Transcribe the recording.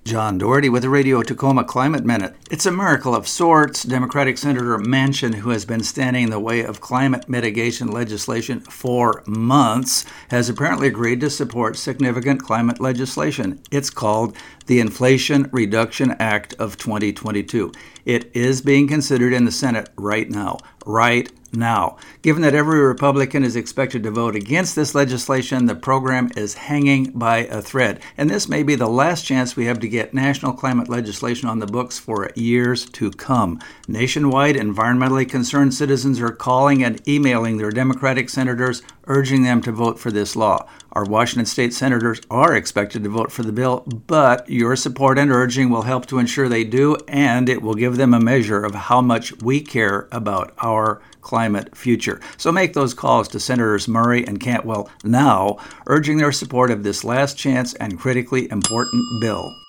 John Doherty with the Radio Tacoma Climate Minute. It's a miracle of sorts. Democratic Senator Manchin, who has been standing in the way of climate mitigation legislation for months, has apparently agreed to support significant climate legislation. It's called the Inflation Reduction Act of 2022. It is being considered in the Senate right now. Given that every Republican is expected to vote against this legislation, the program is hanging by a thread. And this may be the last chance we have to get national climate legislation on the books for years to come. Nationwide, environmentally concerned citizens are calling and emailing their Democratic senators, urging them to vote for this law. Our Washington state senators are expected to vote for the bill, but your support and urging will help to ensure they do, and it will give them a measure of how much we care about our climate future. So make those calls to Senators Murray and Cantwell now, urging their support of this last chance and critically important bill.